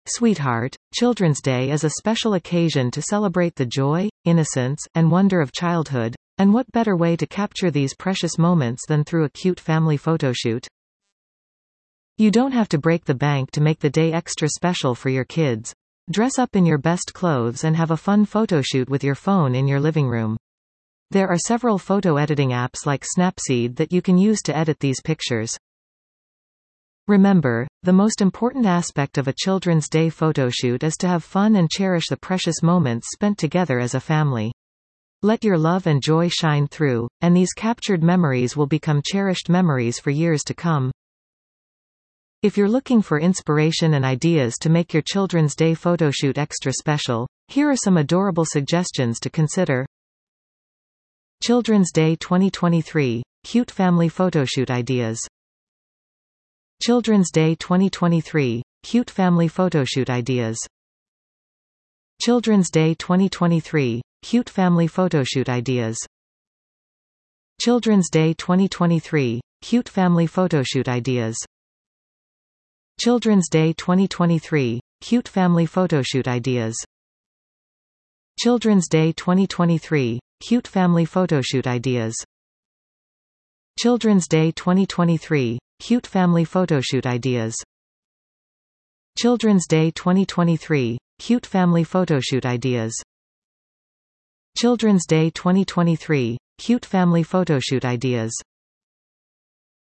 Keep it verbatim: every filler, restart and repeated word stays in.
Sweetheart, Children's Day is a special occasion to celebrate the joy, innocence, and wonder of childhood, and what better way to capture these precious moments than through a cute family photoshoot? You don't have to break the bank to make the day extra special for your kids. Dress up in your best clothes and have a fun photoshoot with your phone in your living room. There are several photo editing apps like Snapseed that you can use to edit these pictures. Remember, the most important aspect of a Children's Day photoshoot is to have fun and cherish the precious moments spent together as a family. Let your love and joy shine through, and these captured memories will become cherished memories for years to come. If you're looking for inspiration and ideas to make your Children's Day photoshoot extra special, here are some adorable suggestions to consider. Children's Day twenty twenty-three – Cute Family Photoshoot Ideas. Children's Day twenty twenty-three – Cute Family Photoshoot Ideas. Children's Day twenty twenty-three – Cute Family Photoshoot Ideas. Children's Day twenty twenty-three – Cute Family Photoshoot Ideas. Children's Day twenty twenty-three – Cute Family Photoshoot Ideas. Children's Day twenty twenty-three – Cute Family Photoshoot Ideas. Children's Day twenty twenty-three – Cute Family Photoshoot Ideas. Children's Day twenty twenty-three – Cute Family Photoshoot Ideas. Children's Day twenty twenty-three – Cute Family Photoshoot Ideas.